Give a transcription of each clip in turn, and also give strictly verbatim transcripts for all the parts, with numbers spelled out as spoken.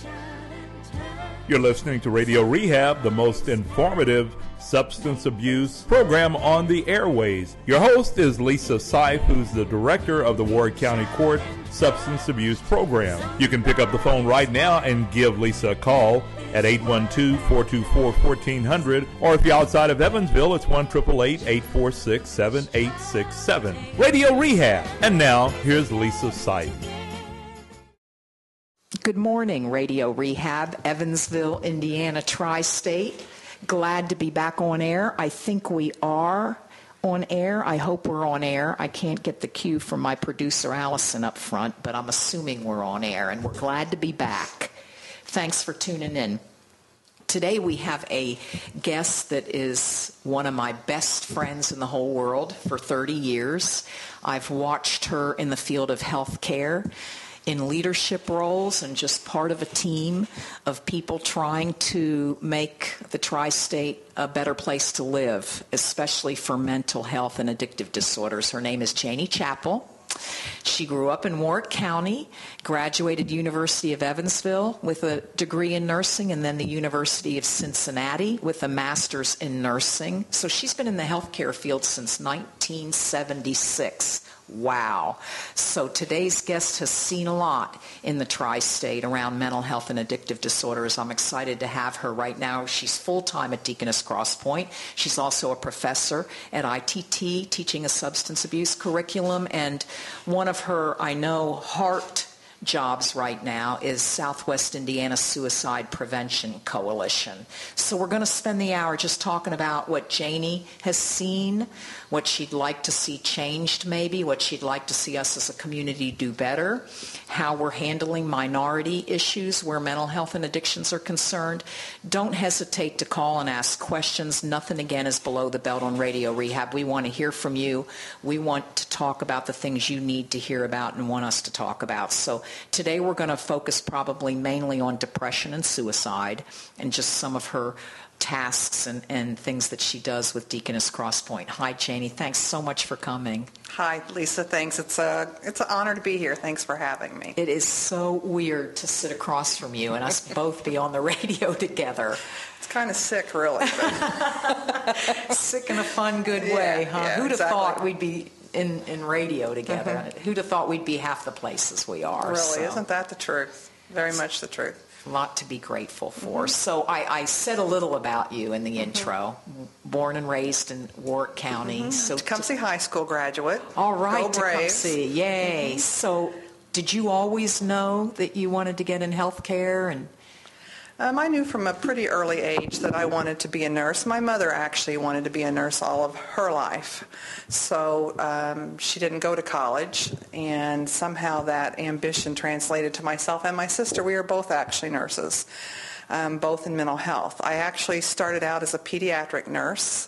You're listening to Radio Rehab, the most informative substance abuse program on the airways. Your host is Lisa Seif, who's the director of the Ward County Court Substance Abuse Program. You can pick up the phone right now and give Lisa a call at eight one two, four two four, one four zero zero, or if you're outside of Evansville, it's one eight eight eight, eight four six, seven eight six seven. Radio Rehab. And now, here's Lisa Seif. Good morning, Radio Rehab, Evansville, Indiana, Tri-State. Glad to be back on air. I think we are on air. I hope we're on air. I can't get the cue from my producer, Allison, up front, but I'm assuming we're on air, and we're glad to be back. Thanks for tuning in. Today we have a guest that is one of my best friends in the whole world for thirty years. I've watched her in the field of health care, in leadership roles, and just part of a team of people trying to make the Tri-State a better place to live, especially for mental health and addictive disorders. Her name is Janie Chappell. She grew up in Warwick County, graduated University of Evansville with a degree in nursing, and then the University of Cincinnati with a master's in nursing. So she's been in the healthcare field since nineteen seventy-six. Wow. So today's guest has seen a lot in the Tri-State around mental health and addictive disorders. I'm excited to have her right now. She's full-time at Deaconess Cross Point. She's also a professor at I T T, teaching a substance abuse curriculum. And one of her, I know, heart jobs right now is Southwest Indiana Suicide Prevention Coalition. So we're going to spend the hour just talking about what Janie has seen, what she'd like to see changed maybe, what she'd like to see us as a community do better, how we're handling minority issues where mental health and addictions are concerned. Don't hesitate to call and ask questions. Nothing, again, is below the belt on Radio Rehab. We want to hear from you. We want to talk about the things you need to hear about and want us to talk about. So today we're going to focus probably mainly on depression and suicide and just some of her tasks and, and things that she does with Deaconess Cross Point. Hi, Janie. Thanks so much for coming. Hi, Lisa. Thanks. It's a it's an honor to be here. Thanks for having me. It is so weird to sit across from you and us both be on the radio together. It's kind of sick, really. Sick in a fun, good yeah, way, huh? Yeah, Who'd exactly. have thought we'd be in, in radio together? Mm-hmm. Who'd have thought we'd be half the places we are? Really, so. Isn't that the truth? Very much the truth. A lot to be grateful for. Mm-hmm. So I, I said a little about you in the mm-hmm. intro. Born and raised in Warwick County. Mm-hmm. So Tecumseh High School graduate. All right, Go Braves. Tecumseh. Yay. Mm-hmm. So did you always know that you wanted to get in healthcare? And Um, I knew from a pretty early age that I wanted to be a nurse. My mother actually wanted to be a nurse all of her life. So um, she didn't go to college, and somehow that ambition translated to myself and my sister. We are both actually nurses, um, both in mental health. I actually started out as a pediatric nurse.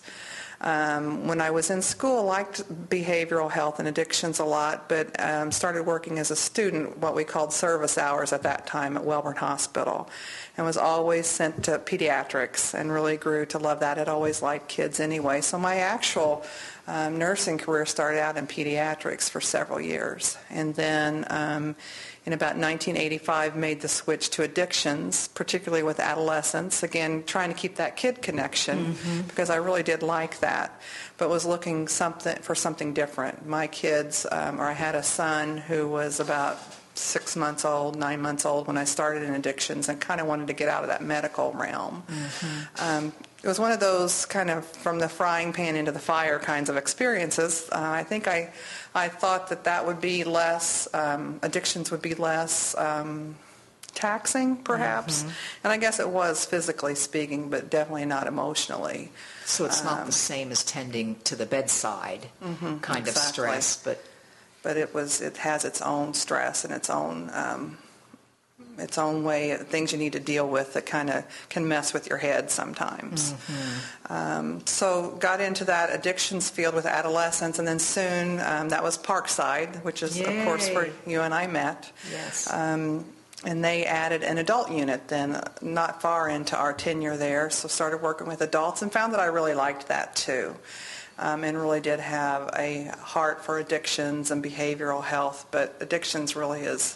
Um, when I was in school, I liked behavioral health and addictions a lot, but um, started working as a student, what we called service hours at that time at Welborn Hospital, and was always sent to pediatrics and really grew to love that. I'd always liked kids anyway. So my actual um, nursing career started out in pediatrics for several years. And then um, in about nineteen eighty-five made the switch to addictions, particularly with adolescents, again trying to keep that kid connection mm-hmm. because I really did like that, but was looking something for something different. My kids, um, or I had a son who was about six months old, nine months old when I started in addictions, and kind of wanted to get out of that medical realm. Mm-hmm. Um, it was one of those kind of from the frying pan into the fire kinds of experiences. Uh, I think I, I thought that that would be less, um, addictions would be less um, taxing, perhaps. Mm-hmm. And I guess it was physically speaking, but definitely not emotionally. So it's not um, the same as tending to the bedside mm-hmm, kind exactly. of stress, but but it was it has its own stress and its own um, its own way, things you need to deal with that kind of can mess with your head sometimes. Mm-hmm. Um, so got into that addictions field with adolescents, and then soon um, that was Parkside, which is Yay. Of course where you and I met. Yes. Um, and they added an adult unit then not far into our tenure there, so started working with adults and found that I really liked that too. Um, and really did have a heart for addictions and behavioral health, but addictions really is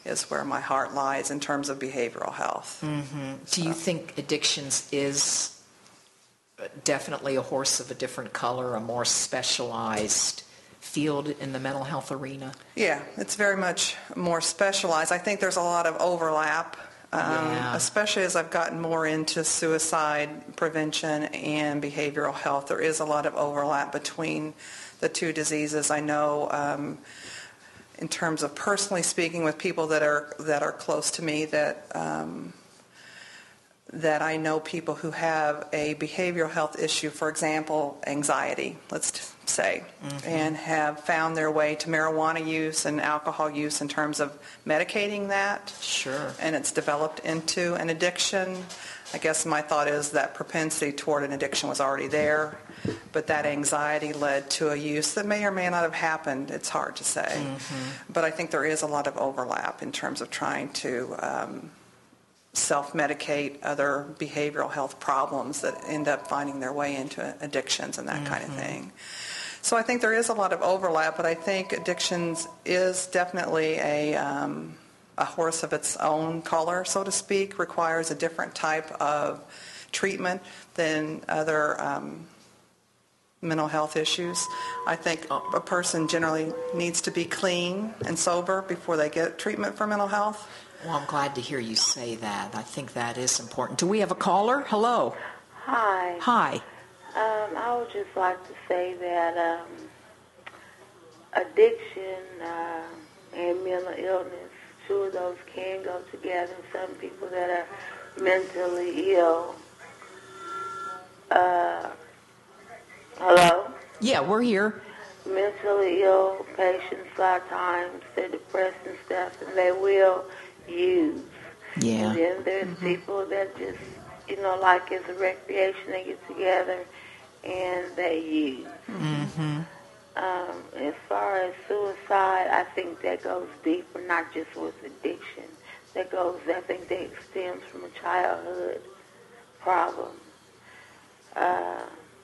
is where my heart lies in terms of behavioral health. Mm-hmm. So. Do you think addictions is definitely a horse of a different color, a more specialized field in the mental health arena? Yeah, it's very much more specialized. I think there's a lot of overlap, um, yeah. especially as I've gotten more into suicide prevention and behavioral health. There is a lot of overlap between the two diseases. I know um, in terms of personally speaking with people that are that are close to me that um, that I know people who have a behavioral health issue, for example, anxiety, let's say, mm-hmm. and have found their way to marijuana use and alcohol use in terms of medicating that. Sure. And it's developed into an addiction. I guess my thought is that propensity toward an addiction was already there, but that anxiety led to a use that may or may not have happened. It's hard to say. Mm-hmm. But I think there is a lot of overlap in terms of trying to um, self-medicate other behavioral health problems that end up finding their way into addictions and that mm-hmm. kind of thing. So I think there is a lot of overlap, but I think addictions is definitely a, um, a horse of its own color, so to speak, requires a different type of treatment than other um, mental health issues. I think a person generally needs to be clean and sober before they get treatment for mental health. Well, I'm glad to hear you say that. I think that is important. Do we have a caller? Hello. Hi. Hi. Um, I would just like to say that um, addiction uh, and mental illness, two of those can go together. Some people that are mentally ill. Uh, hello? Yeah, we're here. Mentally ill patients, a lot of times, they're depressed and stuff, and they will use. Yeah. And then there's mm-hmm. people that just, you know, like as a recreation, they get together and they use. Mm-hmm. Um, as far as suicide, I think that goes deeper, not just with addiction. That goes, I think that stems from a childhood problem. Uh,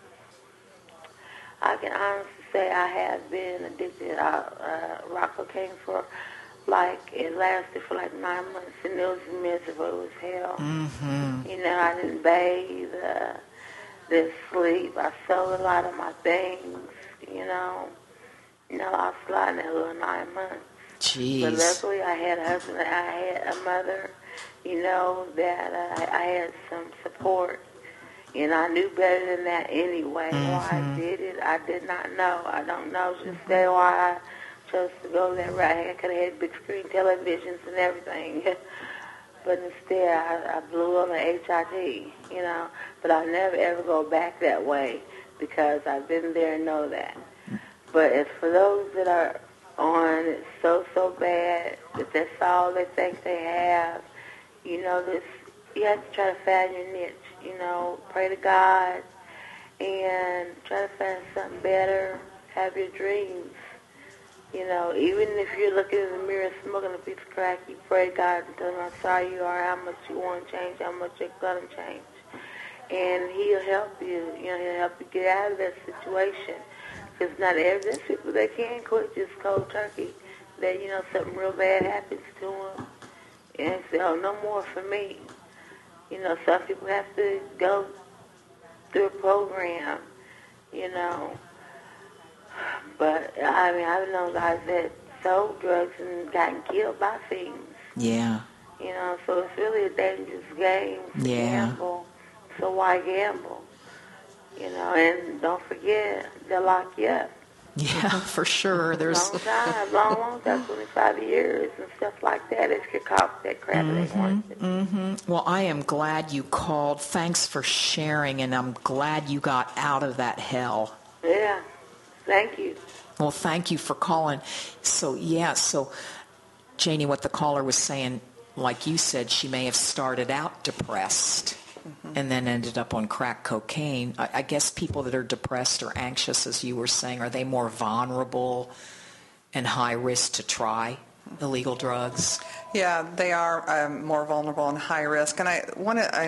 I can honestly say I have been addicted to uh, rock cocaine for like, it lasted for like nine months, and it was miserable. It was hell. Mm-hmm. You know, I didn't bathe, uh, didn't sleep. I sold a lot of my things, you know. You know, I was a lot in that little nine months. Jeez. But luckily, I had a husband, I had a mother, you know, that uh, I had some support. And I knew better than that anyway. Mm-hmm. Why I did it, I did not know. I don't know. Just say why I chose to go that route. I could have had big screen televisions and everything. But instead, I, I blew on the H I T, you know. But I'll never, ever go back that way because I've been there and know that. But as for those that are on it so, so bad that that's all they think they have, you know, this, you have to try to find your niche. You know, pray to God and try to find something better. Have your dreams. You know, even if you're looking in the mirror smoking a piece of crack, you pray to God and tell him how sorry you are, how much you want to change, how much you're going to change. And he'll help you. You know, he'll help you get out of that situation. Because not every, there's people that can't quit just cold turkey. That, you know, something real bad happens to them. And say, oh, no more for me. You know, some people have to go through a program, you know. But, I mean, I've known guys that sold drugs and gotten killed by fiends. Yeah. You know, so it's really a dangerous game to yeah. gamble. So why gamble? You know, and don't forget, they'll lock you up. Yeah, for sure. There's long time, long, long time, twenty-five years and stuff like that. If you're caught with that crap, mm-hmm, they want it. Mm-hmm. Well, I am glad you called. Thanks for sharing, and I'm glad you got out of that hell. Yeah, thank you. Well, thank you for calling. So, yeah, so, Janie, what the caller was saying, like you said, she may have started out depressed. Mm-hmm. And then ended up on crack cocaine. I, I guess people that are depressed or anxious, as you were saying, are they more vulnerable and high risk to try illegal drugs? Yeah, they are um, more vulnerable and high risk. And I want to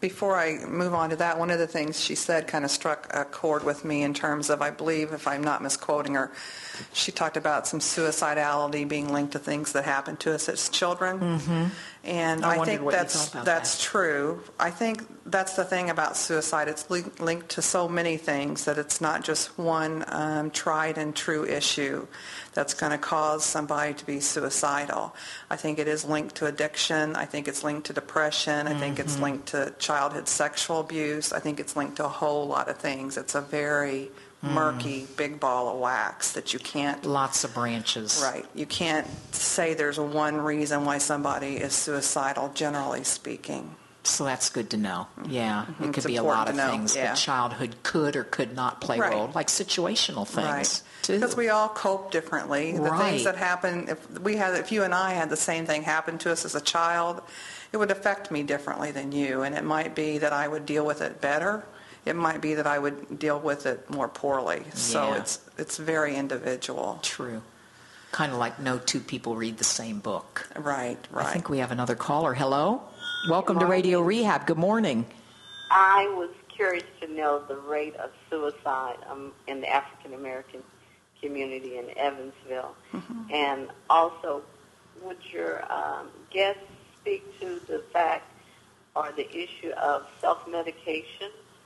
before I move on to that, one of the things she said kind of struck a chord with me in terms of, I believe, if I'm not misquoting her, she talked about some suicidality being linked to things that happen to us as children. Mm-hmm. And I I, think what you that's thought about that's that. true. I think that's the thing about suicide. It's li- linked to so many things that it's not just one um, tried and true issue that's going to cause somebody to be suicidal. I think it is linked to addiction. I think it's linked to depression. I think it's linked to childhood sexual abuse. I think it's linked to a whole lot of things. It's a very murky big ball of wax that you can't Lots of branches. right you can't say there's one reason why somebody is suicidal, generally speaking. So that's good to know. Yeah, Mm-hmm. it could It's be a important lot of to know, things yeah. that childhood could or could not play a Right. role, like situational things Right, too. because we all cope differently. The Right. things that happen, if we had, if you and I had the same thing happen to us as a child, it would affect me differently than you, and it might be that I would deal with it better. It might be that I would deal with it more poorly. So Yeah. it's it's very individual. True. Kind of like no two people read the same book. Right, right. I think we have another caller. Hello? Welcome to morning. Radio Rehab. Good morning. I was curious to know the rate of suicide um, in the African American community in Evansville. Mm-hmm. And also, would your um, guest speak to the fact or the issue of self-medication?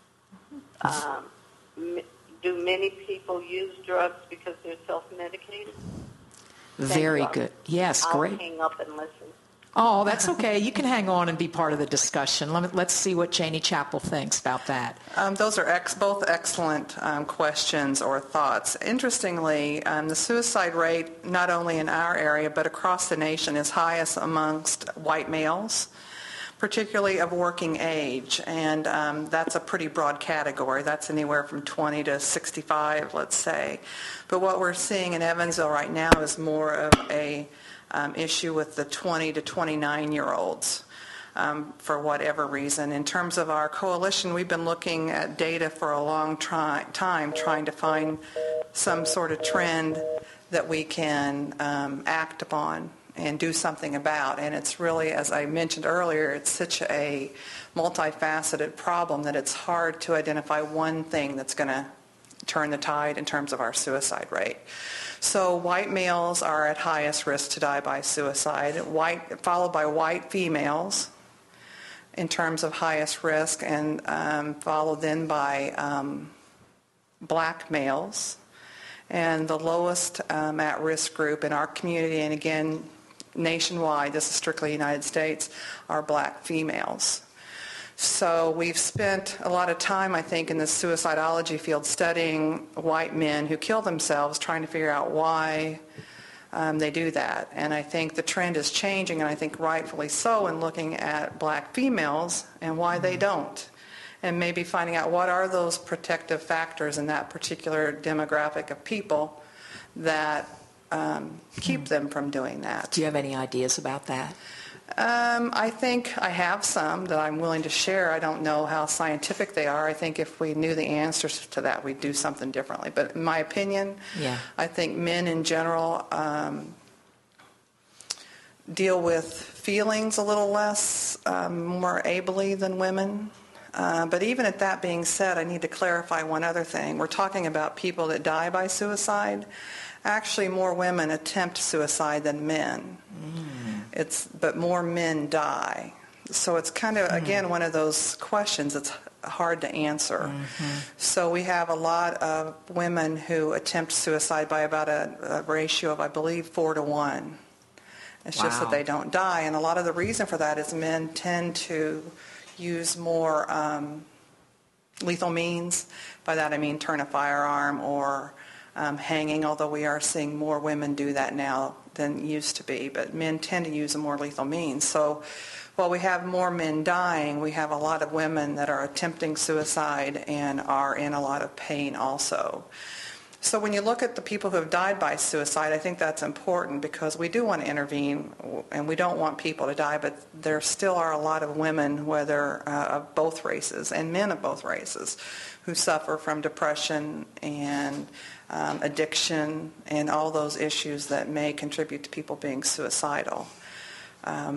Um, m- do many people use drugs because they're self-medicated? Very you. good. Yes, I'll great. hang up and listen. Oh, that's okay. You can hang on and be part of the discussion. Let me, let's see what Janie Chappell thinks about that. Um, those are ex- both excellent um, questions or thoughts. Interestingly, um, the suicide rate, not only in our area but across the nation, is highest amongst white males, particularly of working age, and um, that's a pretty broad category. That's anywhere from twenty to sixty-five, let's say. But what we're seeing in Evansville right now is more of a um, issue with the twenty to twenty-nine-year-olds. Um, for whatever reason. In terms of our coalition, we've been looking at data for a long try- time trying to find some sort of trend that we can um, act upon and do something about. And it's really, as I mentioned earlier, it's such a multifaceted problem that it's hard to identify one thing that's going to turn the tide in terms of our suicide rate. So white males are at highest risk to die by suicide, white, followed by white females in terms of highest risk, and um, followed then by um, black males. And the lowest um, at-risk group in our community, and again, nationwide, this is strictly United States, are black females. So we've spent a lot of time, I think, in the suicidology field studying white men who kill themselves, trying to figure out why um, they do that. And I think the trend is changing, and I think rightfully so, in looking at black females and why they don't. And maybe finding out what are those protective factors in that particular demographic of people that um, keep them from doing that. Do you have any ideas about that? Um, I think I have some that I'm willing to share. I don't know how scientific they are. I think if we knew the answers to that, we'd do something differently. But in my opinion, Yeah. I think men in general um, deal with feelings a little less um, more ably than women. Uh, but even at that being said, I need to clarify one other thing. We're talking about people that die by suicide. Actually, more women attempt suicide than men. Mm. It's but more men die. So it's kind of, mm. again, one of those questions that's hard to answer. Mm-hmm. So we have a lot of women who attempt suicide by about a, a ratio of, I believe, four to one. It's Wow. just that they don't die. And a lot of the reason for that is men tend to use more um, lethal means. By that I mean turn a firearm or um, hanging, although we are seeing more women do that now than used to be. But men tend to use a more lethal means. So while we have more men dying, we have a lot of women that are attempting suicide and are in a lot of pain also. So when you look at the people who have died by suicide, I think that's important because we do want to intervene and we don't want people to die, but there still are a lot of women, whether uh, of both races and men of both races, who suffer from depression and um, addiction and all those issues that may contribute to people being suicidal. Um,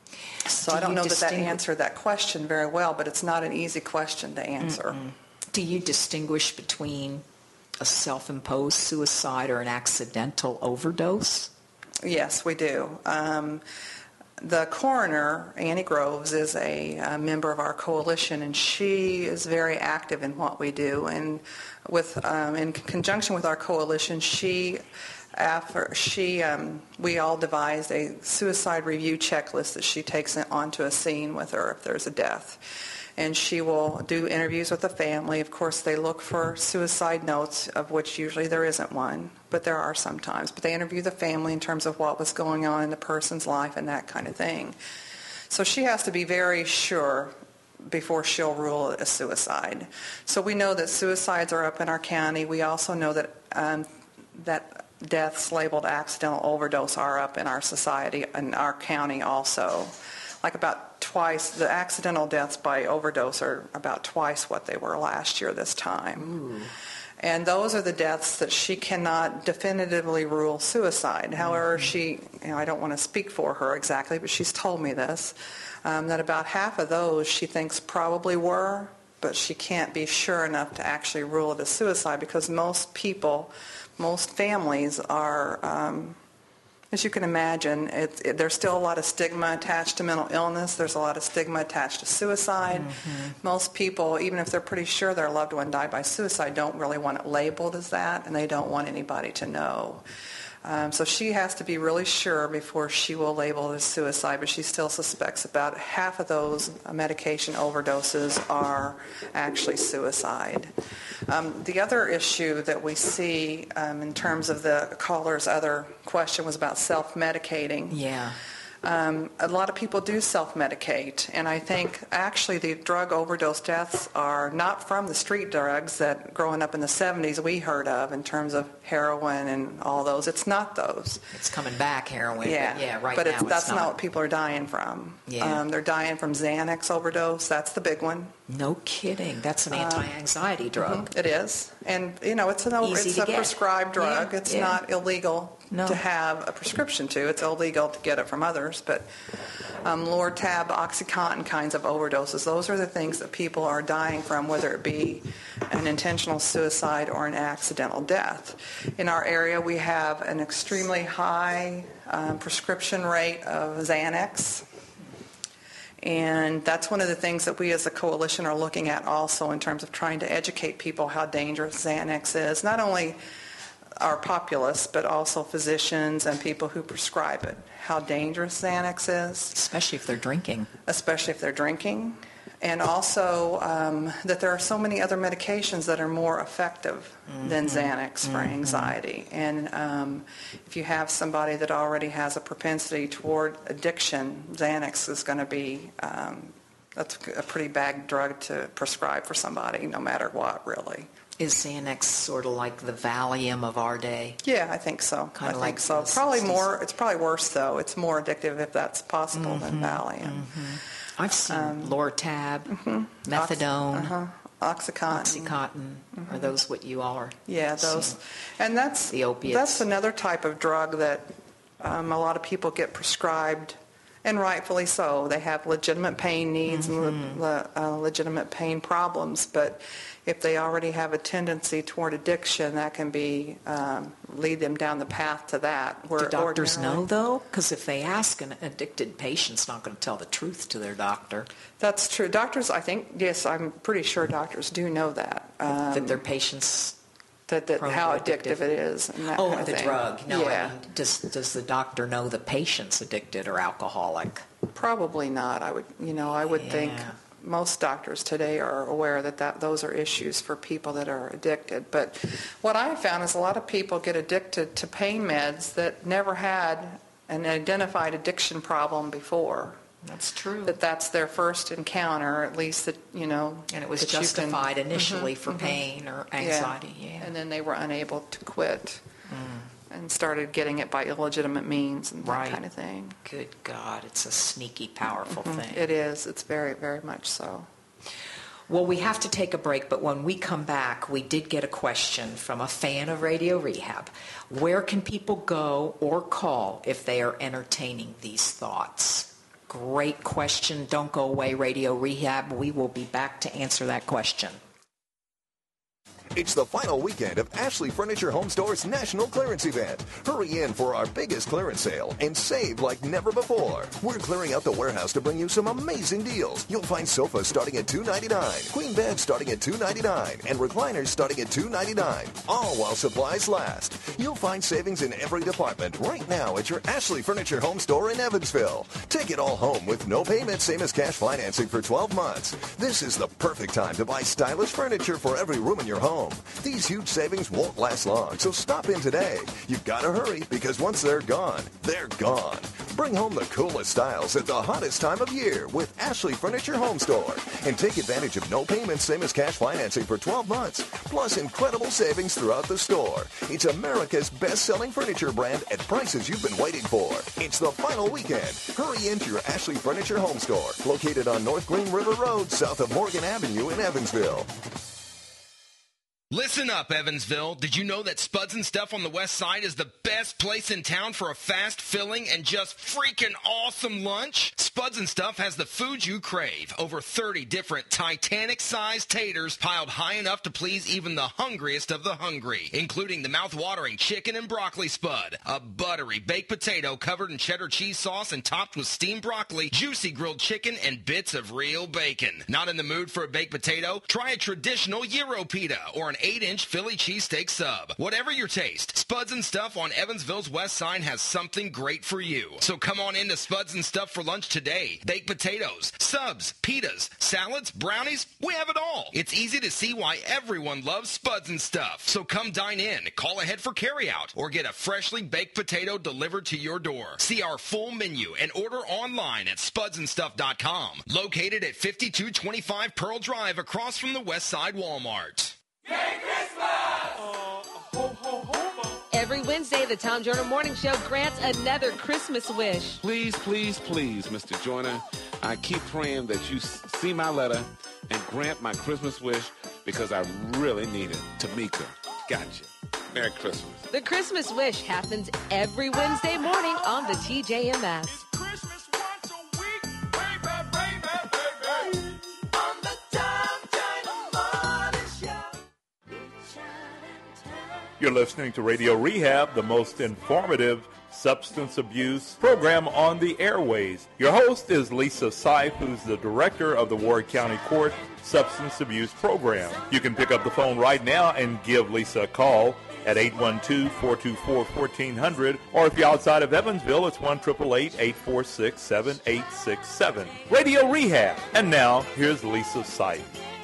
So Do I don't you know that that distinguish- answered that question very well, but it's not an easy question to answer. Mm-mm. Do you distinguish between a self-imposed suicide or an accidental overdose? Yes, we do. Um, the coroner, Annie Groves, is a, a member of our coalition, and she is very active in what we do. And with um, in conjunction with our coalition, she after she um, we all devised a suicide review checklist that she takes onto a scene with her if there's a death. And she will do interviews with the family. Of course, they look for suicide notes, of which usually there isn't one, but there are sometimes. But they interview the family in terms of what was going on in the person's life and that kind of thing. So she has to be very sure before she'll rule it a suicide. So we know that suicides are up in our county. We also know that um, that deaths labeled accidental overdose are up in our society, in our county also. Like about twice, the accidental deaths by overdose are about twice what they were last year this time. Ooh. And those are the deaths that she cannot definitively rule suicide. However, mm-hmm. she, you know, I don't want to speak for her exactly, but she's told me this, um, that about half of those she thinks probably were, but she can't be sure enough to actually rule it a suicide because most people, most families are... Um, As you can imagine, it, it, there's still a lot of stigma attached to mental illness. There's a lot of stigma attached to suicide. Mm-hmm. Most people, even if they're pretty sure their loved one died by suicide, don't really want it labeled as that, and they don't want anybody to know. Um, so she has to be really sure before she will label it as suicide, but she still suspects about half of those medication overdoses are actually suicide. Um, the other issue that we see um, in terms of the caller's other question was about self-medicating. Yeah. Um, a lot of people do self-medicate, and I think actually the drug overdose deaths are not from the street drugs that growing up in the seventies we heard of in terms of heroin and all those. It's not those. It's coming back, heroin. Yeah, but yeah right but now it's, it's that's not. not what people are dying from. Yeah. Um, they're dying from Xanax overdose. That's the big one. No kidding. That's an anti-anxiety uh, drug. Mm-hmm. It is. And, you know, it's, an, Easy it's to a get. prescribed drug. Yeah, it's yeah. not illegal No. to have a prescription to. It's illegal to get it from others. But um, Lortab, Oxycontin kinds of overdoses, those are the things that people are dying from, whether it be an intentional suicide or an accidental death. In our area, we have an extremely high um, prescription rate of Xanax. And that's one of the things that we as a coalition are looking at also in terms of trying to educate people how dangerous Xanax is. Not only our populace, but also physicians and people who prescribe it, how dangerous Xanax is. Especially if they're drinking. Especially if they're drinking. And also um, that there are so many other medications that are more effective mm-hmm. than Xanax for mm-hmm. anxiety. And um, if you have somebody that already has a propensity toward addiction, Xanax is going to be um, that's a pretty bad drug to prescribe for somebody, no matter what, really. Is Xanax sort of like the Valium of our day? Yeah, I think so. Kind of I like think so. the Probably sixties. more. It's probably worse though. It's more addictive if that's possible mm-hmm. than Valium. Mm-hmm. I've seen um, Lortab, mm-hmm. methadone, Ox- uh-huh. Oxycontin. Oxycontin. Mm-hmm. Are those what you all are? Yeah, those. seeing? And that's the opiates. That's another type of drug that um, a lot of people get prescribed, and rightfully so. They have legitimate pain needs mm-hmm. and le- uh, legitimate pain problems, but if they already have a tendency toward addiction, that can be um, lead them down the path to that. Do doctors know, though? Because if they ask, an addicted patient's not going to tell the truth to their doctor. That's true. Doctors, I think, yes, I'm pretty sure doctors do know that. Um, that their patients... That, that how addictive it is. And that oh, kind of the thing. drug. No, yeah. I mean, does, does the doctor know the patient's addicted or alcoholic? Probably not. I would, you know, I would yeah. think... Most doctors today are aware that, that those are issues for people that are addicted. But what I found is a lot of people get addicted to pain meds that never had an identified addiction problem before. That's true. That that's their first encounter, at least that, you know. And it was that justified you can, initially mm-hmm, for mm-hmm. pain or anxiety. Yeah. yeah. And then they were unable to quit. Mm. And started getting it by illegitimate means and that right. kind of thing. Good God, it's a sneaky, powerful mm-hmm. thing. It is. It's very, very much so. Well, we have to take a break, but when we come back, we did get a question from a fan of Radio Rehab. Where can people go or call if they are entertaining these thoughts? Great question. Don't go away, Radio Rehab. We will be back to answer that question. It's the final weekend of Ashley Furniture Home Store's National Clearance Event. Hurry in for our biggest clearance sale and save like never before. We're clearing out the warehouse to bring you some amazing deals. You'll find sofas starting at two hundred ninety-nine dollars, queen beds starting at two hundred ninety-nine dollars, and recliners starting at two hundred ninety-nine dollars, all while supplies last. You'll find savings in every department right now at your Ashley Furniture Home Store in Evansville. Take it all home with no payment, same as cash financing for twelve months. This is the perfect time to buy stylish furniture for every room in your home. These huge savings won't last long, so stop in today. You've got to hurry because once they're gone, they're gone. Bring home the coolest styles at the hottest time of year with Ashley Furniture Home Store. And take advantage of no payments, same as cash financing for twelve months, plus incredible savings throughout the store. It's America's best-selling furniture brand at prices you've been waiting for. It's the final weekend. Hurry into your Ashley Furniture Home Store, located on North Green River Road, south of Morgan Avenue in Evansville. Listen up, Evansville. Did you know that Spuds and Stuff on the West Side is the best place in town for a fast, filling, and just freaking awesome lunch? Spuds and Stuff has the food you crave. Over thirty different Titanic-sized taters piled high enough to please even the hungriest of the hungry, including the mouth-watering chicken and broccoli spud, a buttery baked potato covered in cheddar cheese sauce and topped with steamed broccoli, juicy grilled chicken, and bits of real bacon. Not in the mood for a baked potato? Try a traditional Gyro pita or an eight inch Philly cheesesteak sub. Whatever your taste, Spuds and Stuff on Evansville's West Side has something great for you. So come on into Spuds and Stuff for lunch today. Baked potatoes, subs, pitas, salads, brownies, we have it all. It's easy to see why everyone loves Spuds and Stuff. So come dine in, call ahead for carryout, or get a freshly baked potato delivered to your door. See our full menu and order online at spuds and stuff dot com. Located at fifty-two twenty-five Pearl Drive across from the West Side Walmart. Merry Christmas! Uh, ho, ho, ho. Every Wednesday, the Tom Joyner Morning Show grants another Christmas wish. Please, please, please, Mister Joyner, I keep praying that you see my letter and grant my Christmas wish because I really need it. Tamika, gotcha. Merry Christmas. The Christmas wish happens every Wednesday morning on the T J M S. It's Christmas once a week, baby, baby, baby. On the Tom Joyner Morning Show. You're listening to Radio Rehab, the most informative substance abuse program on the airways. Your host is Lisa Seif, who's the director of the Ward County Court Substance Abuse Program. You can pick up the phone right now and give Lisa a call at eight one two, four two four, one four zero zero, or if you're outside of Evansville, it's one eight eight eight, eight four six, seven eight six seven. Radio Rehab. And now, here's Lisa Seif.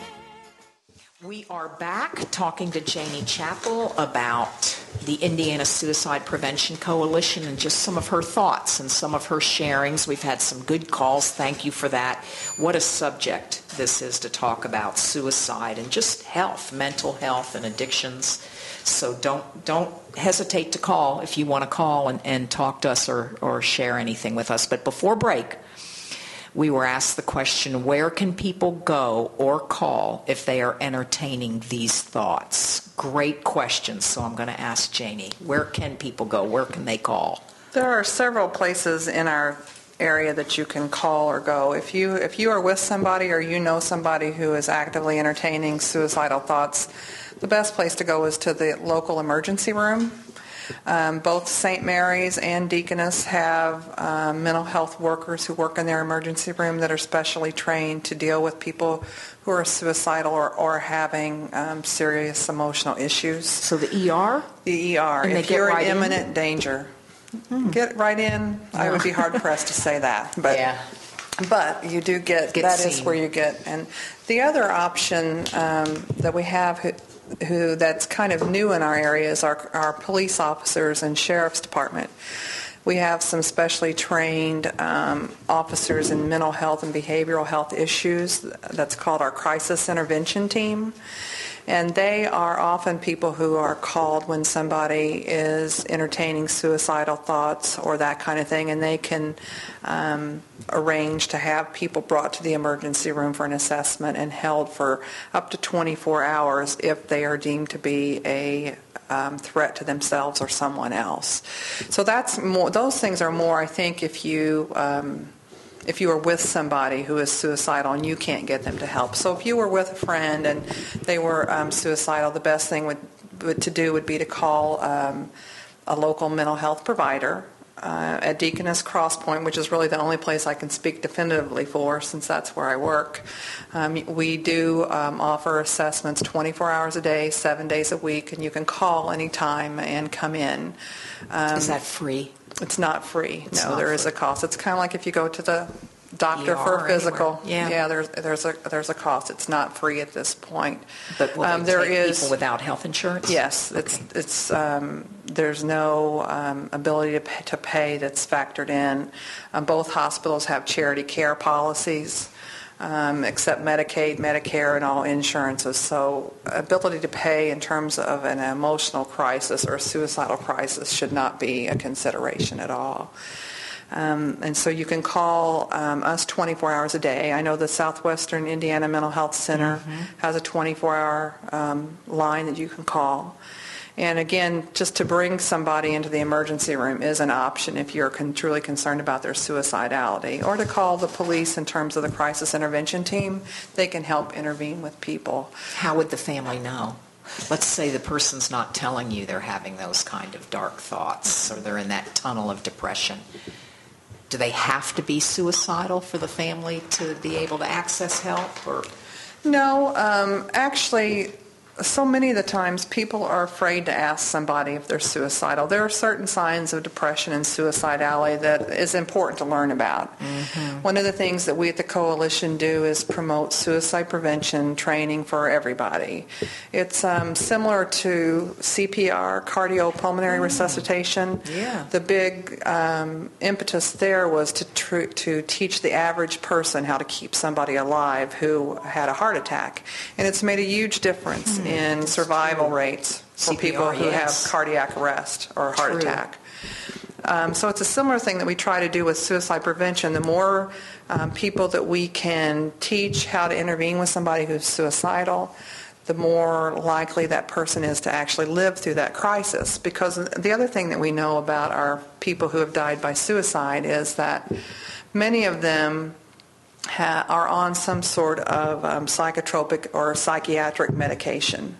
We are back talking to Janie Chappell about the Indiana Suicide Prevention Coalition and just some of her thoughts and some of her sharings. We've had some good calls. Thank you for that. What a subject this is to talk about, suicide and just health, mental health and addictions. So don't don't hesitate to call if you want to call and, and talk to us or, or share anything with us. But before break, we were asked the question, where can people go or call if they are entertaining these thoughts? Great question. So I'm going to ask Janie, where can people go? Where can they call? There are several places in our area that you can call or go. If you if you are with somebody or you know somebody who is actively entertaining suicidal thoughts, the best place to go is to the local emergency room. Um, both Saint Mary's and Deaconess have um, mental health workers who work in their emergency room that are specially trained to deal with people who are suicidal or, or having um, serious emotional issues. So the E R? The E R. And if they get you're right in in? imminent danger, mm-hmm. get right in. No. I would be hard-pressed to say that. But, yeah. But you do get, get that seen. is where you get. And the other option um, that we have who, who that's kind of new in our area is our, our police officers and sheriff's department. We have some specially trained um, officers in mental health and behavioral health issues. That's called our crisis intervention team. And they are often people who are called when somebody is entertaining suicidal thoughts or that kind of thing, and they can um, arrange to have people brought to the emergency room for an assessment and held for up to twenty-four hours if they are deemed to be a um, threat to themselves or someone else. So that's more. Those things are more, I think, if you um, if you are with somebody who is suicidal and you can't get them to help. So if you were with a friend and they were um, suicidal, the best thing would, would to do would be to call um, a local mental health provider uh, at Deaconess Crosspoint, which is really the only place I can speak definitively for since that's where I work. Um, we do um, offer assessments twenty-four hours a day, seven days a week, and you can call anytime and come in. Um, Is that free? It's not free. It's no, not there is free. a cost. It's kind of like if you go to the doctor E R for a physical. anywhere. Yeah. yeah, there's there's a there's a cost. It's not free at this point. But will they Um, there take is people without health insurance? yes. It's Okay. it's um, there's no um, ability to pay, to pay that's factored in. Um, both hospitals have charity care policies. Um, except Medicaid, Medicare, and all insurances. So ability to pay in terms of an emotional crisis or a suicidal crisis should not be a consideration at all. Um, and so you can call um, us twenty-four hours a day. I know the Southwestern Indiana Mental Health Center mm-hmm. has a twenty-four hour um, line that you can call. And again, just to bring somebody into the emergency room is an option if you're con- truly concerned about their suicidality. Or to call the police in terms of the crisis intervention team. They can help intervene with people. How would the family know? Let's say the person's not telling you they're having those kind of dark thoughts or they're in that tunnel of depression. Do they have to be suicidal for the family to be able to access help? Or No, um, actually, so many of the times people are afraid to ask somebody if they're suicidal. There are certain signs of depression and suicidality that is important to learn about. Mm-hmm. One of the things that we at the Coalition do is promote suicide prevention training for everybody. It's um, similar to C P R, cardiopulmonary mm. resuscitation. Yeah. The big um, impetus there was to tr- to teach the average person how to keep somebody alive who had a heart attack. And it's made a huge difference mm. in survival rates for C P R, people who yes. have cardiac arrest or heart True. attack. Um, so it's a similar thing that we try to do with suicide prevention. The more um, people that we can teach how to intervene with somebody who's suicidal, the more likely that person is to actually live through that crisis. Because the other thing that we know about our people who have died by suicide is that many of them ha- are on some sort of um, psychotropic or psychiatric medication.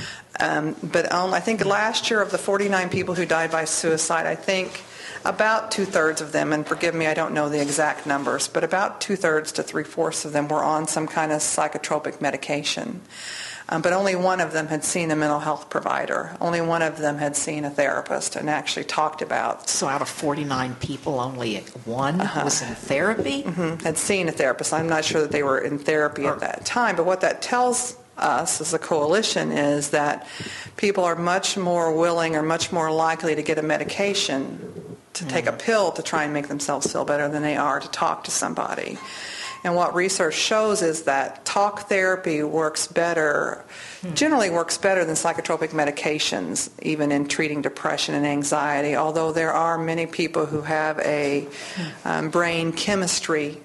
Um, but um, I think last year of the forty-nine people who died by suicide, I think about two-thirds of them, and forgive me, I don't know the exact numbers, but about two-thirds to three-fourths of them were on some kind of psychotropic medication. Um, but only one of them had seen a mental health provider. Only one of them had seen a therapist and actually talked about. So out of forty-nine people, only one uh-huh. was in therapy? Mm-hmm. Had seen a therapist. I'm not sure that they were in therapy or, at that time, but what that tells us as a coalition is that people are much more willing or much more likely to get a medication, to mm. take a pill to try and make themselves feel better than they are to talk to somebody. And what research shows is that talk therapy works better, generally works better than psychotropic medications, even in treating depression and anxiety, although there are many people who have a um, brain chemistry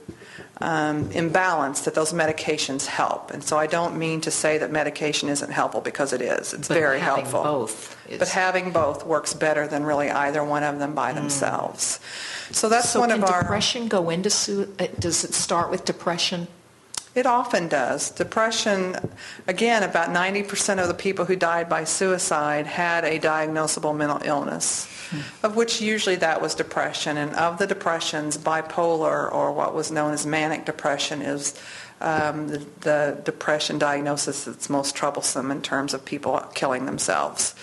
um, imbalance that those medications help. And so I don't mean to say that medication isn't helpful, because it is. It's but very having helpful. Both is... But having both works better than really either one of them by mm. themselves. So that's so one can of our. Depression go into su- does it start with depression? It often does. Depression, again, about ninety percent of the people who died by suicide had a diagnosable mental illness, hmm. of which usually that was depression. And of the depressions, bipolar, or what was known as manic depression, is um, the, the depression diagnosis that's most troublesome in terms of people killing themselves.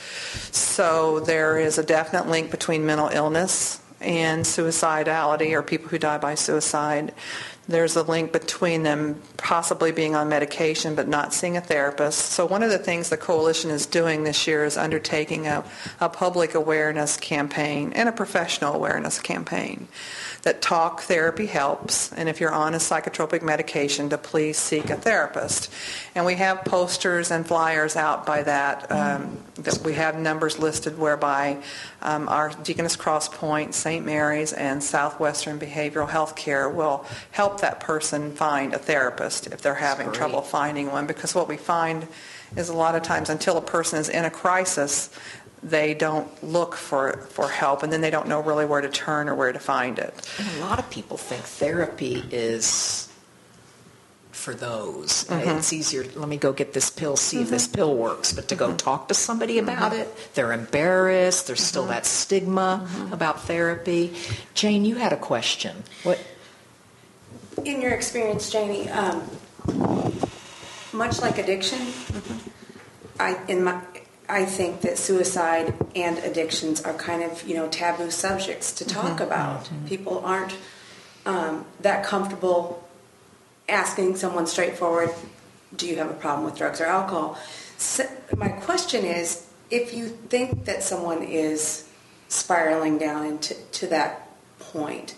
So there is a definite link between mental illness and suicidality, or people who die by suicide. There's a link between them possibly being on medication but not seeing a therapist. So one of the things the Coalition is doing this year is undertaking a, a public awareness campaign and a professional awareness campaign that talk therapy helps, and if you're on a psychotropic medication, to please seek a therapist. And we have posters and flyers out by that. Um, that we have numbers listed whereby um, our Deaconess Crosspoint, Saint Mary's, and Southwestern Behavioral Health Care will help that person find a therapist if they're having Great. trouble finding one. Because what we find is a lot of times, until a person is in a crisis, they don't look for, for help, and then they don't know really where to turn or where to find it. And a lot of people think therapy is for those. Mm-hmm. Uh, It's easier, let me go get this pill, see if this pill works. But to go talk to somebody about it, they're embarrassed. There's still that stigma about therapy. Jane, you had a question. What? In your experience, Janie, um, much like addiction, I in my I think that suicide and addictions are kind of, you know, taboo subjects to talk Mm-hmm. about. Mm-hmm. People aren't um, that comfortable asking someone straightforward, do you have a problem with drugs or alcohol? So my question is, if you think that someone is spiraling down into to that point,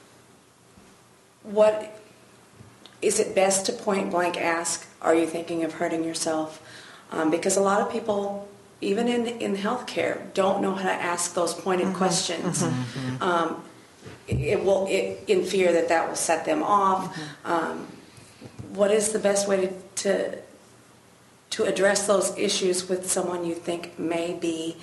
what is it best to point blank ask, are you thinking of hurting yourself? Um, because a lot of people, even in, in healthcare, don't know how to ask those pointed mm-hmm. questions. Mm-hmm. Um, it will, it, in fear that that will set them off. Mm-hmm. Um, what is the best way to, to to address those issues with someone you think may be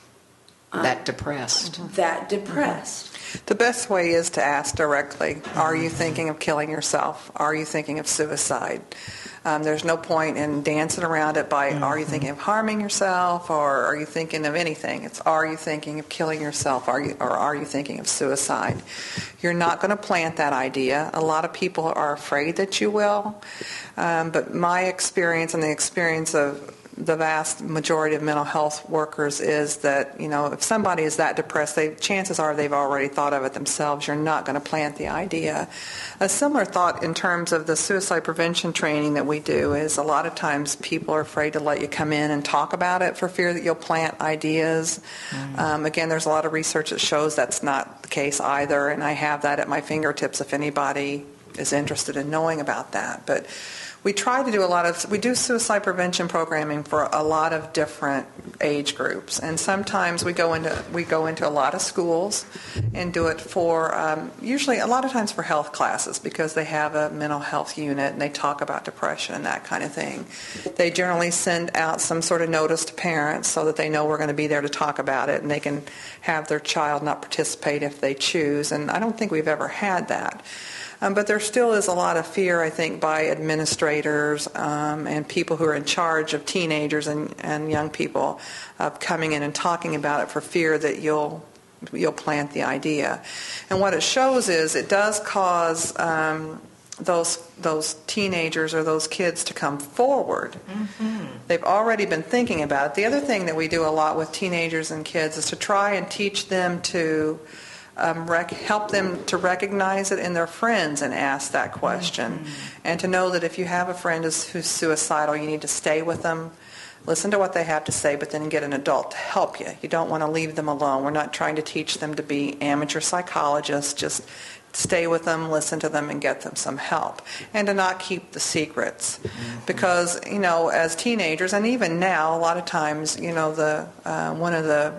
um, That depressed. that depressed? The best way is to ask directly, are you thinking of killing yourself? Are you thinking of suicide? Um, there's no point in dancing around it by, are you thinking of harming yourself, or are you thinking of anything? It's, are you thinking of killing yourself, are you, or are you thinking of suicide? You're not going to plant that idea. A lot of people are afraid that you will, um, but my experience and the experience of the vast majority of mental health workers is that, you know, if somebody is that depressed, they, chances are they've already thought of it themselves. You're not going to plant the idea. A similar thought in terms of the suicide prevention training that we do is a lot of times people are afraid to let you come in and talk about it for fear that you'll plant ideas. Mm-hmm. Um, again, there's a lot of research that shows that's not the case either, and I have that at my fingertips if anybody is interested in knowing about that. But we try to do a lot of, we do suicide prevention programming for a lot of different age groups, and sometimes we go into we go into a lot of schools and do it for um, usually a lot of times for health classes, because they have a mental health unit and they talk about depression and that kind of thing. They generally send out some sort of notice to parents so that they know we're going to be there to talk about it, and they can have their child not participate if they choose. And I don't think we've ever had that. Um, but there still is a lot of fear, I think, by administrators um, and people who are in charge of teenagers and, and young people of coming in and talking about it for fear that you'll you'll plant the idea. And what it shows is it does cause um, those those teenagers or those kids to come forward. Mm-hmm. They've already been thinking about it. The other thing that we do a lot with teenagers and kids is to try and teach them to Um, rec- help them to recognize it in their friends and ask that question. Mm-hmm. And to know that if you have a friend who's, who's suicidal, you need to stay with them, listen to what they have to say, but then get an adult to help you. You don't want to leave them alone. We're not trying to teach them to be amateur psychologists. Just stay with them, listen to them, and get them some help. And to not keep the secrets. Mm-hmm. Because, you know, as teenagers, and even now, a lot of times, you know, the uh, one of the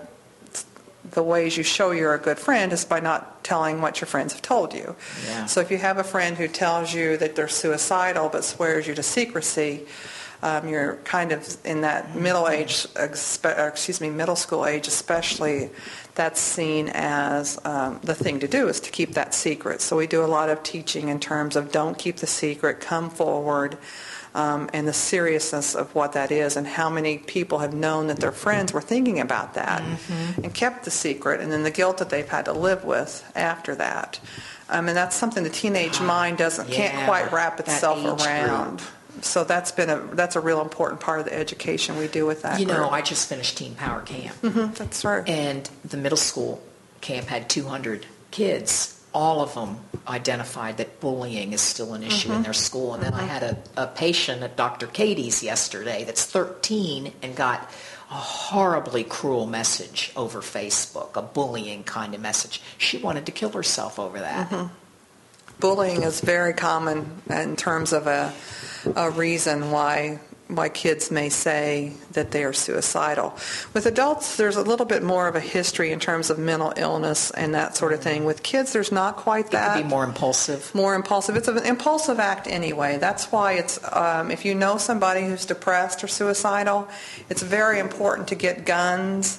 the ways you show you're a good friend is by not telling what your friends have told you. Yeah. So if you have a friend who tells you that they're suicidal but swears you to secrecy, um, you're kind of in that middle age, excuse me, middle school age especially, that's seen as um, the thing to do is to keep that secret. So we do a lot of teaching in terms of don't keep the secret, come forward. Um, and the seriousness of what that is, and how many people have known that their friends were thinking about that mm-hmm. and kept the secret, and then the guilt that they've had to live with after that. Um, and that's something the teenage mind doesn't yeah, can't quite wrap itself around. Group. So that's been a that's a real important part of the education we do with that. You know, group. I just finished Teen Power Camp. Mm-hmm, that's right. And the middle school camp had two hundred kids. All of them identified that bullying is still an issue mm-hmm. in their school. And then mm-hmm. I had a, a patient at Doctor Katie's yesterday that's thirteen and got a horribly cruel message over Facebook, a bullying kind of message. She wanted to kill herself over that. Mm-hmm. Bullying is very common in terms of a, a reason why why kids may say that they are suicidal. With adults, there's a little bit more of a history in terms of mental illness and that sort of thing. With kids, there's not quite that. It could be more impulsive. More impulsive. It's an impulsive act anyway. That's why it's, um, if you know somebody who's depressed or suicidal, it's very important to get guns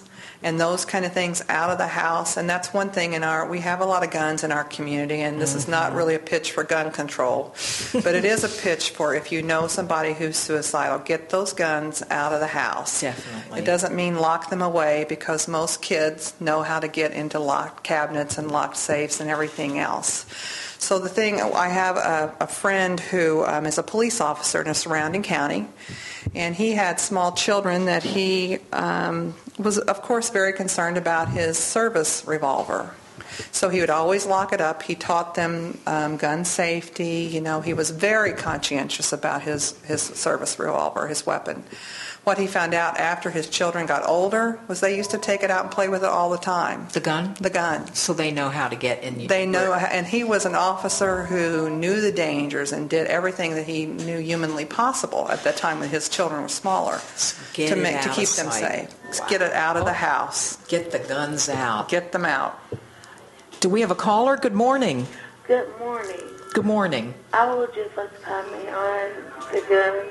and those kind of things out of the house. And that's one thing in our, we have a lot of guns in our community, and this is not really a pitch for gun control, but it is a pitch for if you know somebody who's suicidal, get those guns out of the house. Definitely. It doesn't mean lock them away, because most kids know how to get into locked cabinets and locked safes and everything else. So the thing, I have a, a friend who um, is a police officer in a surrounding county, and he had small children that he um, was, of course, very concerned about his service revolver. So he would always lock it up. He taught them um, gun safety. You know, he was very conscientious about his, his service revolver, his weapon. What he found out after his children got older was they used to take it out and play with it all the time. The gun? The gun. So they know how to get in. They know, and he was an officer who knew the dangers and did everything that he knew humanly possible at that time when his children were smaller Get to it make out to keep of them sight. safe. Wow. Get it out of the house. Get the guns out. Get them out. Do we have a caller? Good morning. Good morning. Good morning. I would just like to comment on the guns.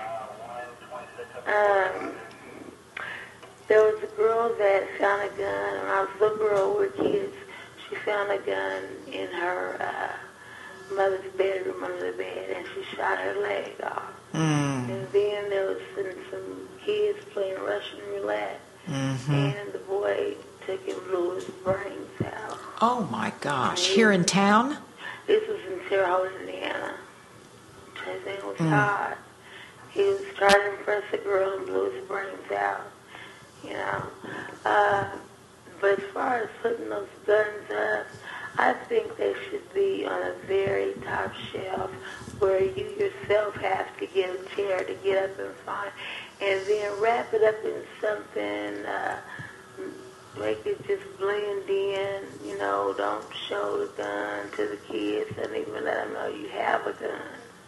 Um, there was a girl that found a gun when I was a little girl. We were kids. She found a gun in her uh, mother's bedroom under the bed, and she shot her leg off. Mm. And then there was some, some kids playing Russian roulette, Mm-hmm. and the boy took and blew his brains out. Oh, my gosh. Here in town? This was in Terre Haute, Indiana. His name was Mm. Todd. He was trying to impress a girl and blew his brains out, you know. Uh, but as far as putting those guns up, I think they should be on a very top shelf where you yourself have to get a chair to get up and find, and then wrap it up in something, uh, make it just blend in, you know, don't show the gun to the kids, and even let them know you have a gun.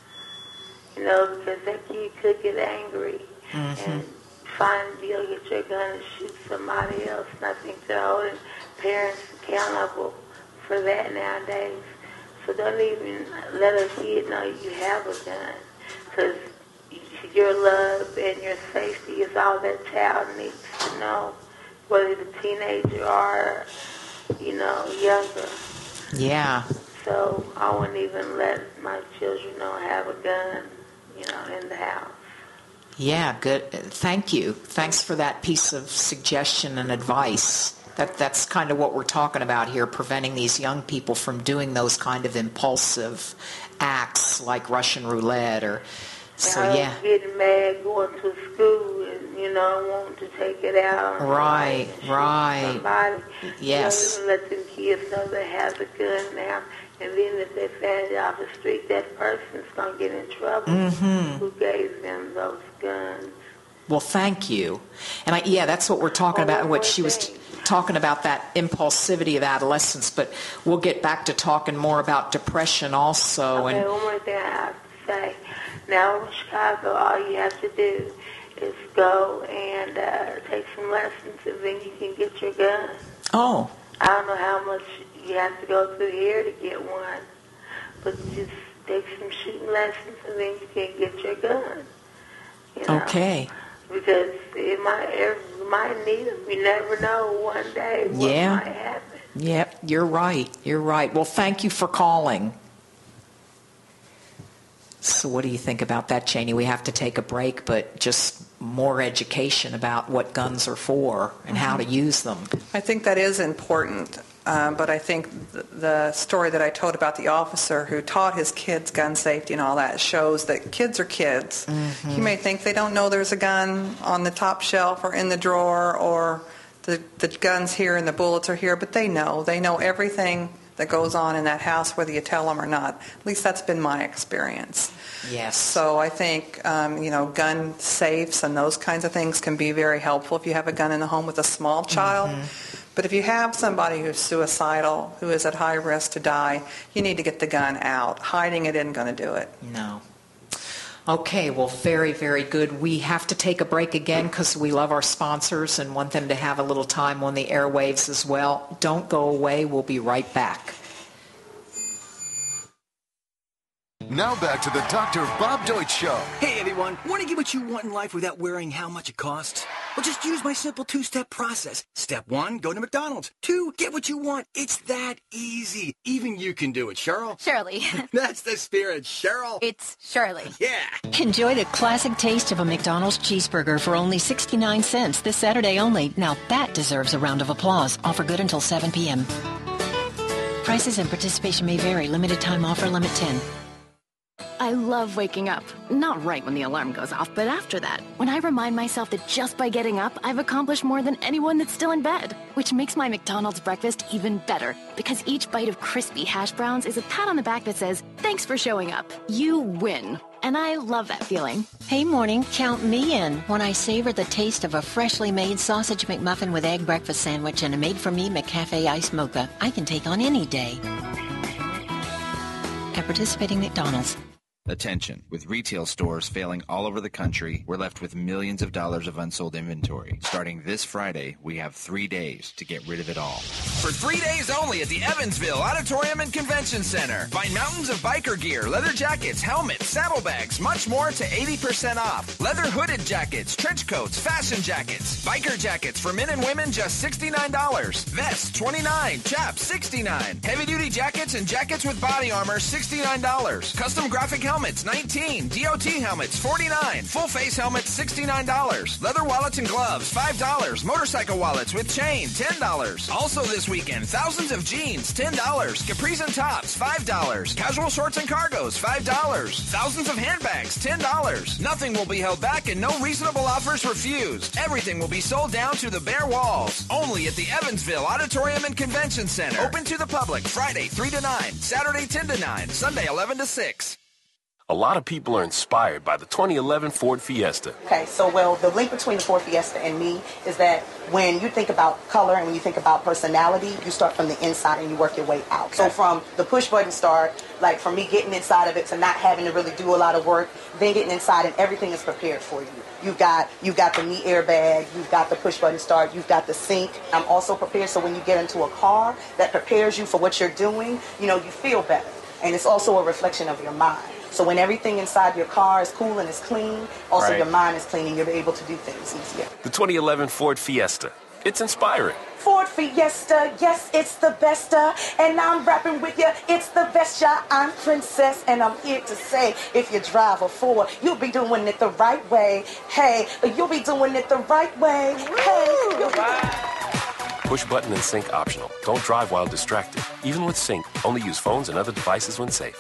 You know, because that kid could get angry Mm-hmm. and find you'll get your gun and shoot somebody else. And I think they're holding parents accountable for that nowadays. So don't even let a kid know you have a gun, because your love and your safety is all that child needs to know, whether the teenager or, you know, younger. Yeah. So I wouldn't even let my children know I have a gun, you know, in the house. Yeah, good. Thank you. Thanks for that piece of suggestion and advice. That That's kind of what we're talking about here, preventing these young people from doing those kind of impulsive acts like Russian roulette or... So, I yeah. was getting mad going to school and, you know, wanting to take it out. Right, and shoot right. Somebody. Yes. You know, even let them kids know they have the gun now. And then if they find it off the street, that person's going to get in trouble. Mm-hmm. Who gave them those guns? Well, thank you. And I, yeah, that's what we're talking Oh, about, one what more she was thing. t- talking about, that impulsivity of adolescence. But we'll get back to talking more about depression also. Okay, And one more thing I have to say. Now in Chicago, all you have to do is go and uh, take some lessons, and then you can get your gun. Oh. I don't know how much you have to go through here to get one, but just take some shooting lessons, and then you can get your gun. You know? Okay. Because it might, you might need them. You never know one day what Yeah. might happen. Yep, you're right. You're right. Well, thank you for calling. So what do you think about that, Cheney? We have to take a break, but just more education about what guns are for and how to use them. I think that is important, um, but I think th- the story that I told about the officer who taught his kids gun safety and all that shows that kids are kids. Mm-hmm. You may think they don't know there's a gun on the top shelf or in the drawer, or the, the gun's here and the bullets are here, but they know. They know everything that goes on in that house, whether you tell them or not. At least that's been my experience. Yes. So I think, um, you know, gun safes and those kinds of things can be very helpful if you have a gun in the home with a small child. Mm-hmm. But if you have somebody who's suicidal, who is at high risk to die, you need to get the gun out. Hiding it isn't going to do it. No. Okay, well, very, very good. We have to take a break again because we love our sponsors and want them to have a little time on the airwaves as well. Don't go away. We'll be right back. Now back to the Doctor Bob Deutsch Show. Hey everyone, want to get what you want in life without worrying how much it costs? Well, just use my simple two-step process. Step one, go to McDonald's. Two, get what you want. It's that easy. Even you can do it, Cheryl. Shirley. That's the spirit, Cheryl. It's Shirley. Yeah. Enjoy the classic taste of a McDonald's cheeseburger for only sixty-nine cents this Saturday only. Now that deserves a round of applause. Offer good until seven p.m. Prices and participation may vary. Limited time offer, limit ten. I love waking up. Not right when the alarm goes off, but after that, when I remind myself that just by getting up, I've accomplished more than anyone that's still in bed. Which makes my McDonald's breakfast even better, because each bite of crispy hash browns is a pat on the back that says, thanks for showing up. You win. And I love that feeling. Hey, morning, count me in when I savor the taste of a freshly made sausage McMuffin with egg breakfast sandwich and a made-for-me McCafe iced mocha. I can take on any day. At participating McDonald's. Attention. With retail stores failing all over the country, we're left with millions of dollars of unsold inventory. Starting this Friday, we have three days to get rid of it all. For three days only at the Evansville Auditorium and Convention Center. Find mountains of biker gear, leather jackets, helmets, saddlebags, much more to eighty percent off. Leather hooded jackets, trench coats, fashion jackets, biker jackets for men and women just sixty-nine dollars. Vests, twenty-nine dollars. Chaps, sixty-nine dollars. Heavy duty jackets and jackets with body armor, sixty-nine dollars. Custom graphic helmets, nineteen dollars. D O T helmets, forty-nine dollars. Full face helmets, sixty-nine dollars. Leather wallets and gloves, five dollars. Motorcycle wallets with chain, ten dollars. Also this weekend, thousands of jeans, ten dollars. Capris and tops, five dollars. Casual shorts and cargos, five dollars. Thousands of handbags, ten dollars. Nothing will be held back and no reasonable offers refused. Everything will be sold down to the bare walls. Only at the Evansville Auditorium and Convention Center. Open to the public Friday three to nine, Saturday ten to nine, Sunday eleven to six. A lot of people are inspired by the twenty eleven Ford Fiesta. Okay, so well, the link between the Ford Fiesta and me is that when you think about color and when you think about personality, you start from the inside and you work your way out. Okay. So from the push button start, like from me getting inside of it to not having to really do a lot of work, then getting inside and everything is prepared for you. You've got you've got the knee airbag, you've got the push button start, you've got the sync. I'm also prepared so when you get into a car that prepares you for what you're doing, you know, you feel better. And it's also a reflection of your mind. So when everything inside your car is cool and is clean, also right. your mind is clean and you're able to do things easier. The twenty eleven Ford Fiesta. It's inspiring. Ford Fiesta, yes, it's the best, uh, and I'm rapping with you, it's the best, yeah, I'm Princess, and I'm here to say, if you drive a Ford, you'll be doing it the right way, hey, you'll be doing it the right way, hey, you'll be Push button and sync optional. Don't drive while distracted. Even with sync, only use phones and other devices when safe.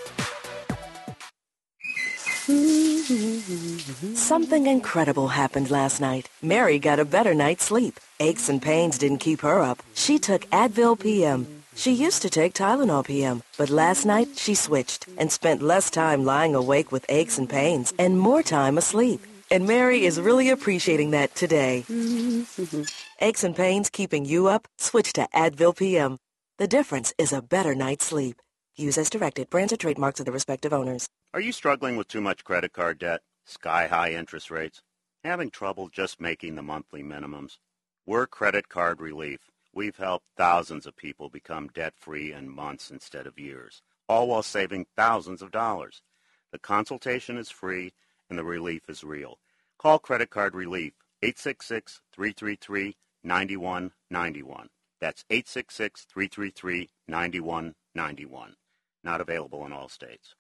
Something incredible happened last night. Mary got a better night's sleep. Aches and pains didn't keep her up. She took Advil P M. She used to take Tylenol P M, but last night she switched and spent less time lying awake with aches and pains and more time asleep. And Mary is really appreciating that today. Aches and pains keeping you up? Switch to Advil P M. The difference is a better night's sleep. Use as directed. Brands or trademarks of the respective owners. Are you struggling with too much credit card debt, sky-high interest rates, having trouble just making the monthly minimums? We're Credit Card Relief. We've helped thousands of people become debt-free in months instead of years, all while saving thousands of dollars. The consultation is free and the relief is real. Call Credit Card Relief, eight six six, three three three, nine one nine one. That's eight six six, three three three, nine one nine one. Not available in all states.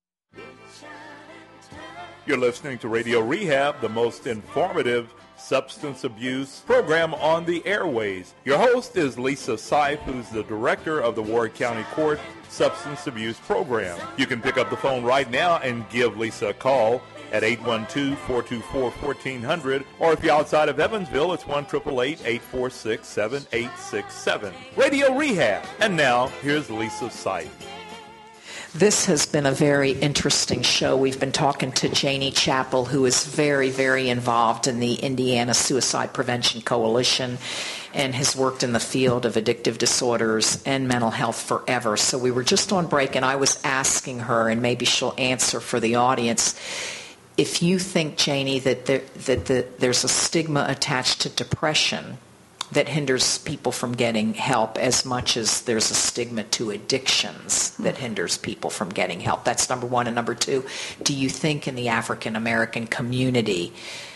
You're listening to Radio Rehab, the most informative substance abuse program on the airways. Your host is Lisa Seif, who's the director of the Ward County Court Substance Abuse Program. You can pick up the phone right now and give Lisa a call at eight one two, four two four, one four zero zero, or if you're outside of Evansville, it's one eight eight eight, eight four six, seven eight six seven. Radio Rehab. And now, here's Lisa Seif. This has been a very interesting show. We've been talking to Janie Chappell, who is very, very involved in the Indiana Suicide Prevention Coalition and has worked in the field of addictive disorders and mental health forever. So we were just on break, and I was asking her, and maybe she'll answer for the audience, if you think, Janie, that, there, that the, there's a stigma attached to depression that hinders people from getting help as much as there's a stigma to addictions that hinders people from getting help. That's number one. And number two, do you think in the African American community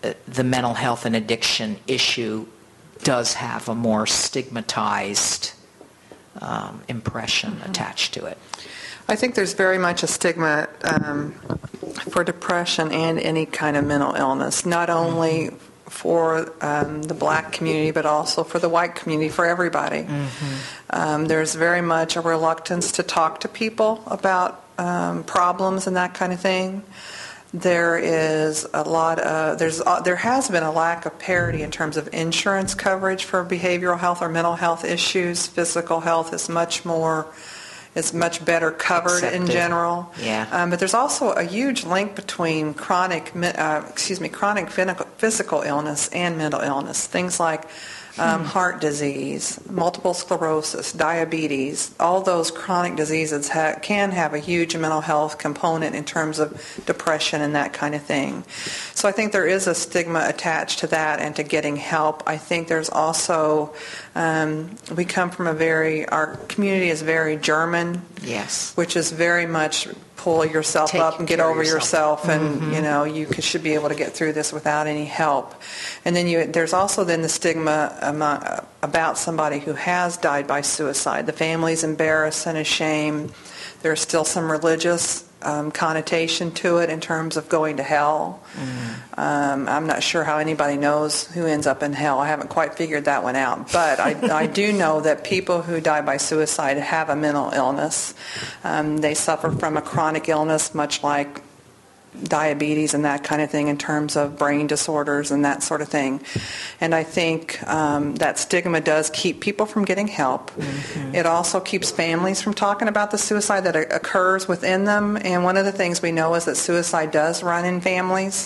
the mental health and addiction issue does have a more stigmatized um, impression mm-hmm. attached to it. I think there's very much a stigma um, for depression and any kind of mental illness, not only for um, the black community, but also for the white community, for everybody. Mm-hmm. Um, there's very much a reluctance to talk to people about um, problems and that kind of thing. There is a lot of, there's, uh, there has been a lack of parity in terms of insurance coverage for behavioral health or mental health issues. Physical health is much more It's much better covered Accepted. in general. Yeah. Um, but there's also a huge link between chronic, uh, excuse me, chronic physical illness and mental illness. Things like um, hmm. heart disease, multiple sclerosis, diabetes. All those chronic diseases ha- can have a huge mental health component in terms of depression and that kind of thing. So I think there is a stigma attached to that and to getting help. I think there's also Um, we come from a very, our community is very German. Yes. Which is very much pull yourself Take up and get over yourself, yourself and, mm-hmm. you know, you could, should be able to get through this without any help. And then you, there's also then the stigma among, uh, about somebody who has died by suicide. The family's embarrassed and ashamed. There's still some religious Um, connotation to it in terms of going to hell. Mm. Um, I'm not sure how anybody knows who ends up in hell. I haven't quite figured that one out. But I, I do know that people who die by suicide have a mental illness. Um, they suffer from a chronic illness, much like diabetes and that kind of thing in terms of brain disorders and that sort of thing. And I think um, that stigma does keep people from getting help. Mm-hmm. It also keeps families from talking about the suicide that occurs within them. And one of the things we know is that suicide does run in families.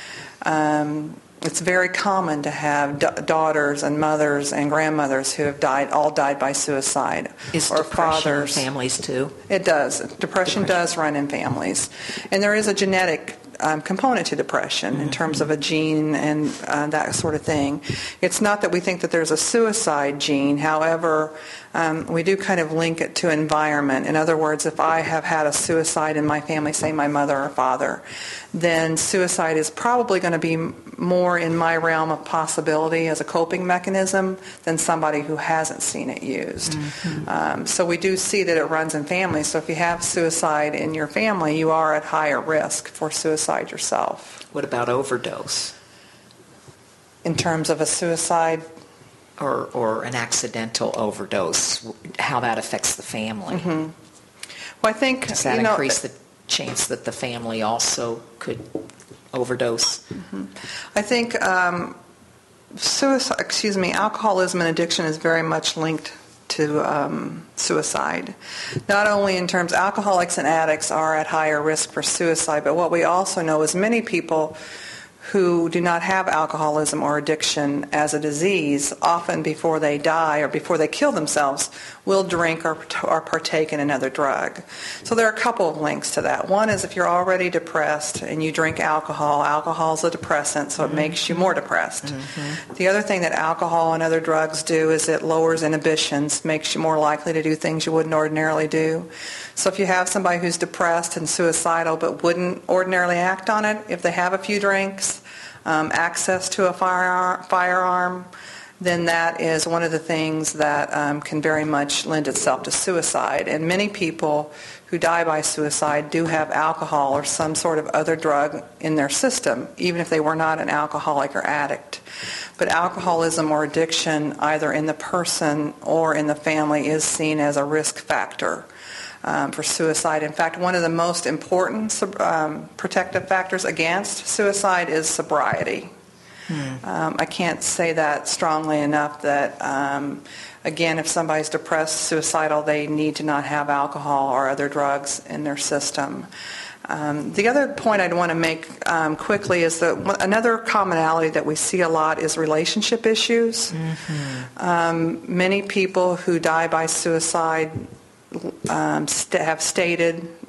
Um, it's very common to have da- daughters and mothers and grandmothers who have died, all died by suicide. Is or depression fathers. in families too? It does. Depression, depression does run in families. And there is a genetic um, component to depression mm-hmm. in terms of a gene and uh, that sort of thing. It's not that we think that there's a suicide gene. However, um, we do kind of link it to environment. In other words, if I have had a suicide in my family, say my mother or father, then suicide is probably going to be more in my realm of possibility as a coping mechanism than somebody who hasn't seen it used. Mm-hmm. Um, so we do see that it runs in families. So if you have suicide in your family, you are at higher risk for suicide yourself. What about overdose? In terms of a suicide? Or, or an accidental overdose, how that affects the family. Mm-hmm. Well, I think, does that you know, increase the chance that the family also could overdose? Mm-hmm. I think um, suicide, excuse me, alcoholism and addiction is very much linked to um, suicide. Not only in terms, alcoholics and addicts are at higher risk for suicide, but what we also know is many people who do not have alcoholism or addiction as a disease, often before they die or before they kill themselves, will drink or, or partake in another drug. So there are a couple of links to that. One is if you're already depressed and you drink alcohol, alcohol is a depressant, so it mm-hmm. makes you more depressed. Mm-hmm. The other thing that alcohol and other drugs do is it lowers inhibitions, makes you more likely to do things you wouldn't ordinarily do. So if you have somebody who's depressed and suicidal but wouldn't ordinarily act on it, if they have a few drinks, um, access to a fire, firearm, then that is one of the things that um, can very much lend itself to suicide. And many people who die by suicide do have alcohol or some sort of other drug in their system, even if they were not an alcoholic or addict. But alcoholism or addiction, either in the person or in the family, is seen as a risk factor Um, for suicide. In fact, one of the most important um, protective factors against suicide is sobriety. Hmm. Um, I can't say that strongly enough that, um, again, if somebody's depressed, suicidal, they need to not have alcohol or other drugs in their system. Um, the other point I'd want to make um, quickly is that another commonality that we see a lot is relationship issues. Mm-hmm. Um, many people who die by suicide Um, st- have stated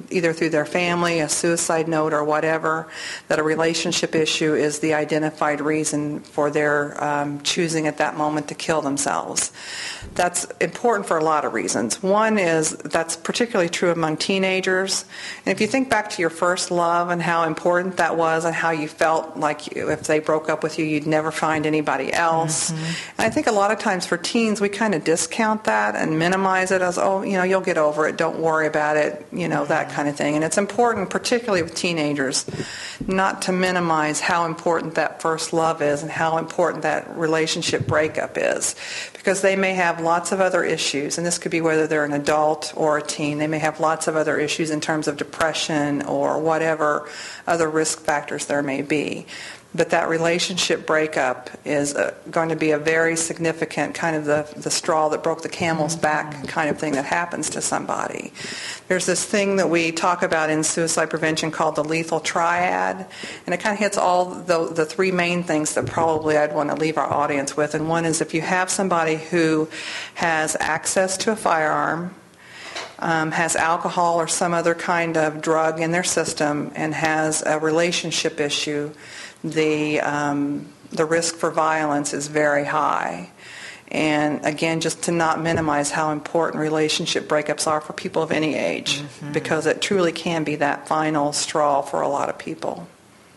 either through their family, a suicide note, or whatever, that a relationship issue is the identified reason for their um, choosing at that moment to kill themselves. That's important for a lot of reasons. One is that's particularly true among teenagers. And if you think back to your first love and how important that was and how you felt like you, if they broke up with you, you'd never find anybody else. Mm-hmm. And I think a lot of times for teens, we kind of discount that and minimize it as, oh, you know, you'll get over it, don't worry about it, you know, that kind of thing. And it's important, particularly with teenagers, not to minimize how important that first love is and how important that relationship breakup is. Because they may have lots of other issues, and this could be whether they're an adult or a teen. They may have lots of other issues in terms of depression or whatever other risk factors there may be. But that relationship breakup is uh, going to be a very significant kind of the, the straw that broke the camel's back kind of thing that happens to somebody. There's this thing that we talk about in suicide prevention called the lethal triad, and it kind of hits all the, the three main things that probably I'd want to leave our audience with. And one is if you have somebody who has access to a firearm, Um, has alcohol or some other kind of drug in their system, and has a relationship issue, the um, the risk for violence is very high. And again, just to not minimize how important relationship breakups are for people of any age, mm-hmm. because it truly can be that final straw for a lot of people.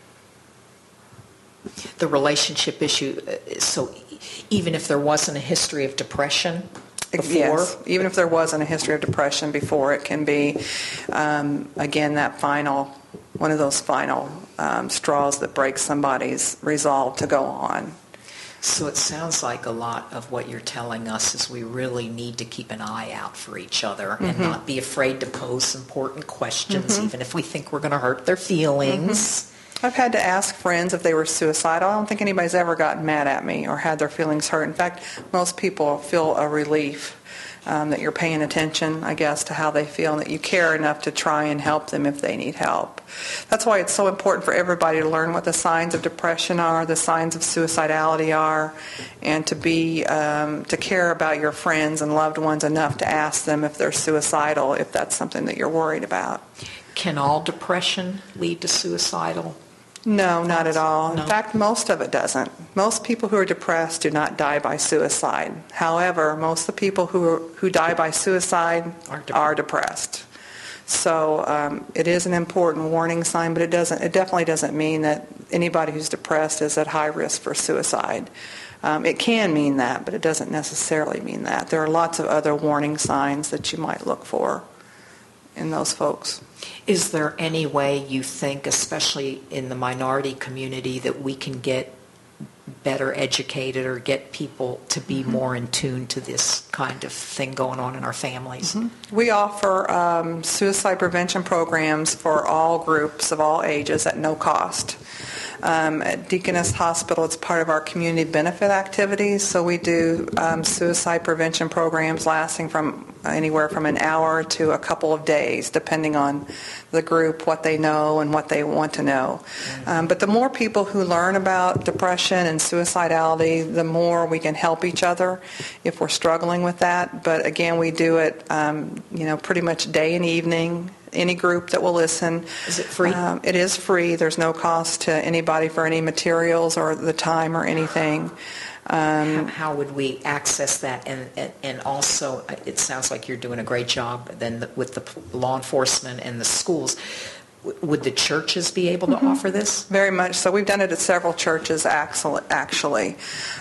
The relationship issue, so even if there wasn't a history of depression before? Yes, even if there wasn't a history of depression before, it can be, um, again, that final, one of those final um, straws that breaks somebody's resolve to go on. So it sounds like a lot of what you're telling us is we really need to keep an eye out for each other mm-hmm. and not be afraid to pose important questions, mm-hmm. even if we think we're going to hurt their feelings. Mm-hmm. I've had to ask friends if they were suicidal. I don't think anybody's ever gotten mad at me or had their feelings hurt. In fact, most people feel a relief um, that you're paying attention, I guess, to how they feel and that you care enough to try and help them if they need help. That's why it's so important for everybody to learn what the signs of depression are, the signs of suicidality are, and to be um, to care about your friends and loved ones enough to ask them if they're suicidal, if that's something that you're worried about. Can all depression lead to suicidal? No, not at all. No. In fact, most of it doesn't. Most people who are depressed do not die by suicide. However, most of the people who are, who die by suicide are, dep- are depressed. So um, it is an important warning sign, but it doesn't. It definitely doesn't mean that anybody who's depressed is at high risk for suicide. Um, it can mean that, but it doesn't necessarily mean that. There are lots of other warning signs that you might look for in those folks. Is there any way you think, especially in the minority community, that we can get better educated or get people to be mm-hmm. more in tune to this kind of thing going on in our families? Mm-hmm. We offer um, suicide prevention programs for all groups of all ages at no cost. Um, at Deaconess Hospital, it's part of our community benefit activities, so we do um, suicide prevention programs lasting from anywhere from an hour to a couple of days, depending on the group, what they know and what they want to know. Um, but the more people who learn about depression and suicidality, the more we can help each other if we're struggling with that. But again, we do it, um, you know, pretty much day and evening. Any group that will listen. Is it free? Um, it is free. There's no cost to anybody for any materials or the time or anything. Um, how, how would we access that? And, and and also, it sounds like you're doing a great job then the, with the law enforcement and the schools. Would the churches be able to mm-hmm. offer this? Very much so. We've done it at several churches, actually.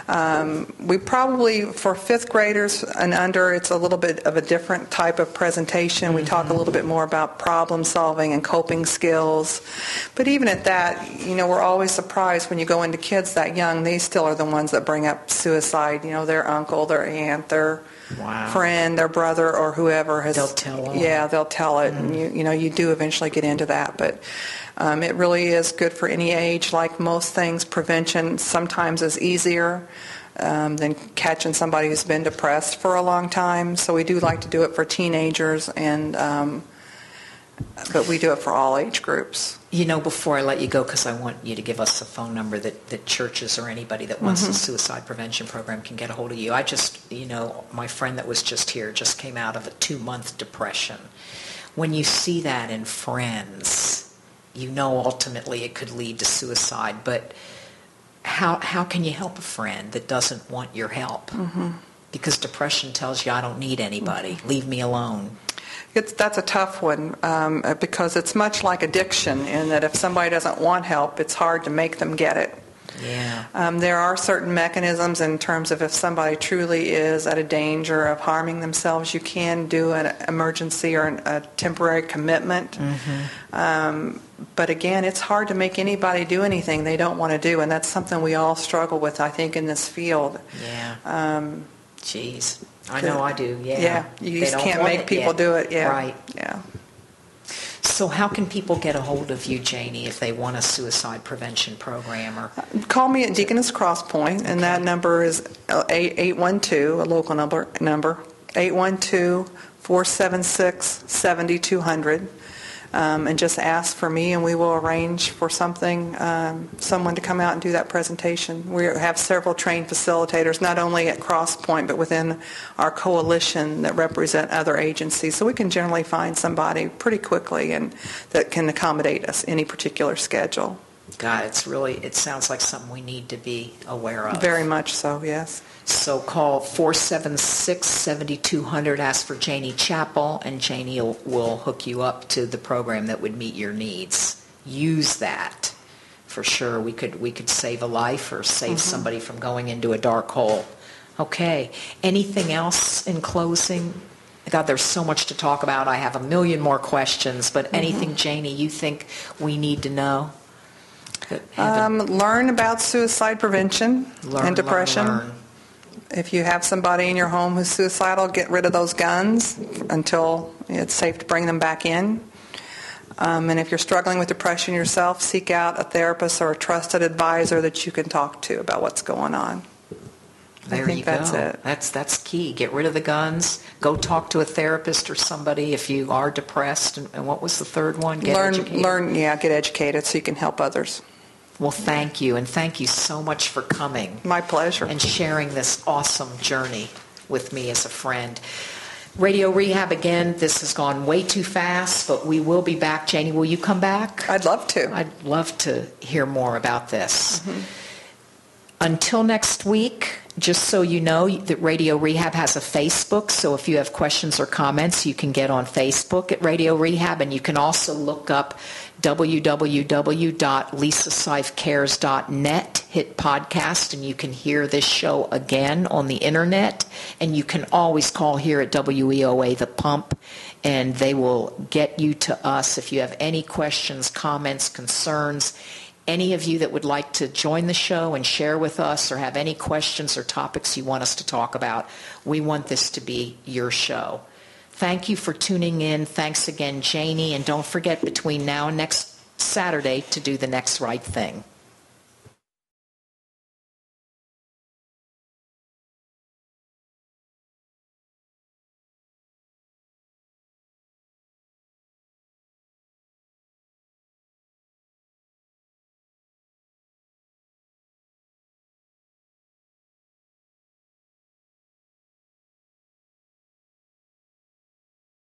Um, we probably, for fifth graders and under, it's a little bit of a different type of presentation. We talk a little bit more about problem solving and coping skills. But even at that, you know, we're always surprised when you go into kids that young, they still are the ones that bring up suicide. You know, their uncle, their aunt, their Wow. friend, their brother, or whoever has. They'll tell them. Yeah, they'll tell it, Mm-hmm. and you you know you do eventually get into that, but um, it really is good for any age. Like most things, prevention sometimes is easier um, than catching somebody who's been depressed for a long time. So we do like to do it for teenagers, and um, but we do it for all age groups. You know, before I let you go, because I want you to give us a phone number that, that churches or anybody that wants Mm-hmm. a suicide prevention program can get a hold of you. I just, you know, my friend that was just here just came out of a two-month depression. when you see that in friends, you know ultimately it could lead to suicide, but how how can you help a friend that doesn't want your help? Mm-hmm. Because depression tells you, I don't need anybody. Mm-hmm. Leave me alone. It's, that's a tough one um, because it's much like addiction in that if somebody doesn't want help, it's hard to make them get it. Yeah. Um, there are certain mechanisms in terms of if somebody truly is at a danger of harming themselves, you can do an emergency or an, a temporary commitment. Mm-hmm. Um, but again, it's hard to make anybody do anything they don't want to do, and that's something we all struggle with, I think, in this field. Yeah. Um, Jeez. I know I do, yeah. Yeah, you They just don't can't want make it people yet. do it, yeah. Right. Yeah. So how can people get a hold of you, Janie, if they want a suicide prevention program? Or Call me at Deaconess Cross Point, and that number is eight one two, a local number, number eight one two, four seven six, seven two zero zero. Um, and just ask for me, and we will arrange for something, um, someone to come out and do that presentation. We have several trained facilitators, not only at Cross Point, but within our coalition that represent other agencies. So we can generally find somebody pretty quickly and that can accommodate us any particular schedule. God, it's really, it sounds like something we need to be aware of. Very much so, yes. So call four seven six, seven two zero zero, ask for Janie Chappell, and Janie will, will hook you up to the program that would meet your needs. Use that for sure. We could we could save a life or save Mm-hmm. somebody from going into a dark hole. Okay. Anything else in closing? God, there's so much to talk about. I have a million more questions, but anything, Mm-hmm. Janie, you think we need to know? Um, learn about suicide prevention Learn, and depression. learn, learn. If you have somebody in your home who's suicidal, get rid of those guns until it's safe to bring them back in. Um, and if you're struggling with depression yourself, seek out a therapist or a trusted advisor that you can talk to about what's going on. There I think you that's go. it. That's that's key. Get rid of the guns. Go talk to a therapist or somebody if you are depressed. And, and what was the third one? Get learn, educated. learn, yeah, get educated so you can help others. Well, thank you, and thank you so much for coming. My pleasure. And sharing this awesome journey with me as a friend. Radio Rehab, again, this has gone way too fast, but we will be back. Janie, will you come back? I'd love to. I'd love to hear more about this. Mm-hmm. Until next week, just so you know, that Radio Rehab has a Facebook, so if you have questions or comments, you can get on Facebook at Radio Rehab, and you can also look up w w w dot lisa seif cares dot net, hit podcast, and you can hear this show again on the internet, and you can always call here at W E O A The Pump, and they will get you to us if you have any questions, comments, concerns. Any of you that would like to join the show and share with us or have any questions or topics you want us to talk about, we want this to be your show. Thank you for tuning in. Thanks again, Janie. And don't forget between now and next Saturday to do the next right thing.